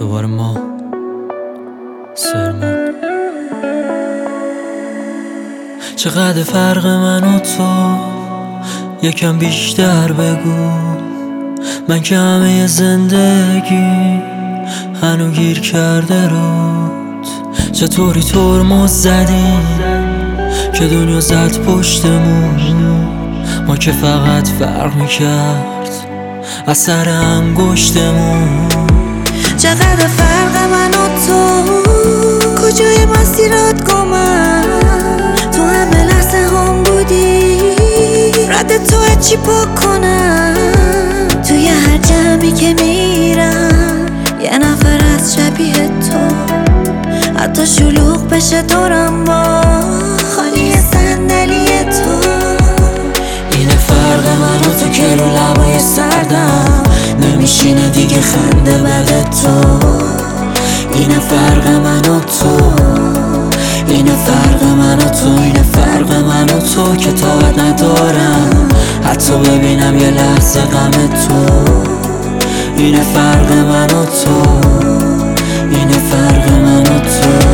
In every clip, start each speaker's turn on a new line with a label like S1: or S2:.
S1: دوباره ما سرمون. چقدر فرق من و تو یکم بیشتر بگو. من که همه زندگی هنو گیر کرده رود. چطوری ترمز زدی که دنیا زد پشتمون. ما که فقط فرق میکرد اثر انگشتمون.
S2: چقدر فرق من و تو، کجای مسیرات گمم. تو همه لحظه هم بودی، رد تو چی پا کنم. توی هر جمعی که میرم یه نفر از شبیه تو. حتی شلوغ بشه دورم با خالی صندلی تو.
S1: اینه فرق من و تو که رو لبای سردم نمیشینه دیگه خنده بده تو. اینه فرق من و تو، اینه فرق من و تو، اینه فرق من و تو که طاقت ندارم حتی ببینم یه لحظه غم تو. اینه فرق من و تو، اینه فرق من و تو.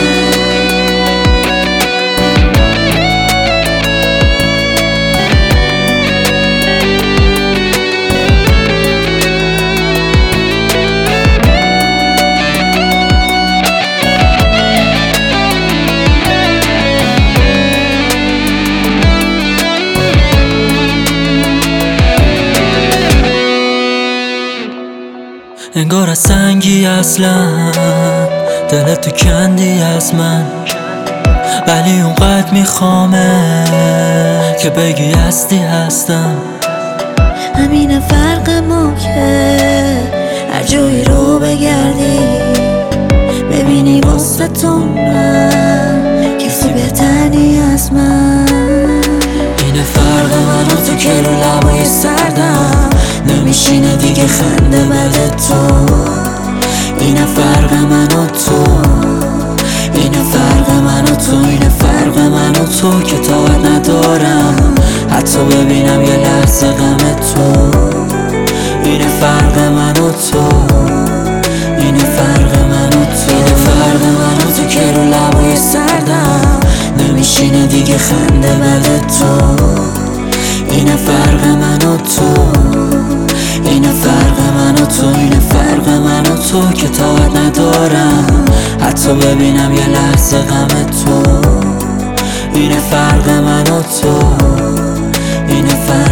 S1: انگار از سنگی اصلا دلت تو کندی از من، ولی اونقدر میخوامه که بگی هستی هستم.
S2: همین فرق ما که هر جایی رو بگردی ببینی واسه تو من کسی بهتری از من.
S1: اینه فرق من و تو که رو لبای سردم نمیشینه دیگه خنده بده تو. اینه فرق من و تو، اینه فرق من و تو، اینه فرق من و تو که طاقت ندارم حتی ببینم یه لحظه غم تو. اینه فرق من و تو، اینه فرق من و تو، اینه فرق من و تو که رو لبای سردم نمیشینه دیگه خنده بده تو. اینه فرق من و تو، اینه فرق من و تو، اینه فرق من و تو که طاقت ندارم حتی ببینم یه لحظه غم تو. اینه فرق من و تو، اینه فرق